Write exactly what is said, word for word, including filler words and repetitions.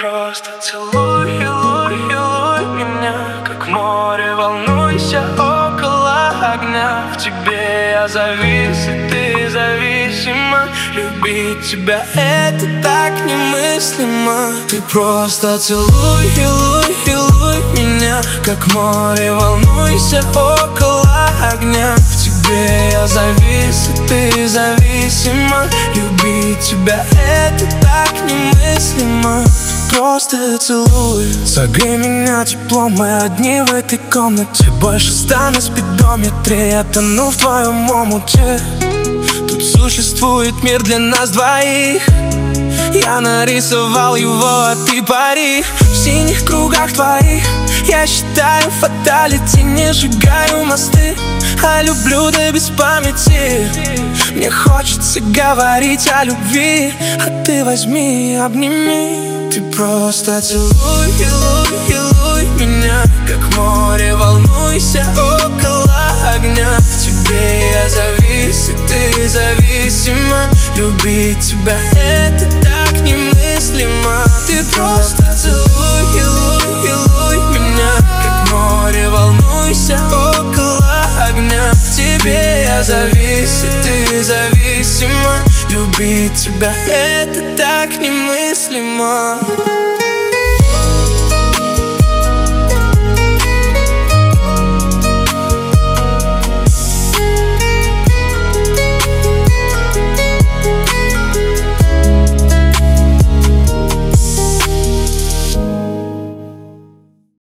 просто целуй, целуй, целуй меня, как море, волнуйся около огня. В тебе я завис, и ты зависима. Любить тебя это так немыслимо. Ты просто целуй, целуй, целуй меня, как море, волнуйся около огня. В тебе я завис, и ты зависима. Любить тебя это так немыслимо. Просто целуй. Согрей меня теплом, мы одни в этой комнате. Больше ста на спидометре, я тону в твоем омуте. Тут существует мир для нас двоих. Я нарисовал его, а ты пари. В синих кругах твоих я считаю фаталити. Не сжигаю мосты, а люблю да без памяти. Мне хочется говорить о любви, а ты возьми и обними. Ты просто целуй, целуй, целуй меня, как море, волнуйся около огня. В тебе я завис, и ты зависима. Любить тебя это так немыслимо. Ты просто целуй, целуй, целуй меня, как море, волнуйся около огня. В тебе я завис, и ты зависима. Любить тебя это так немыслимо.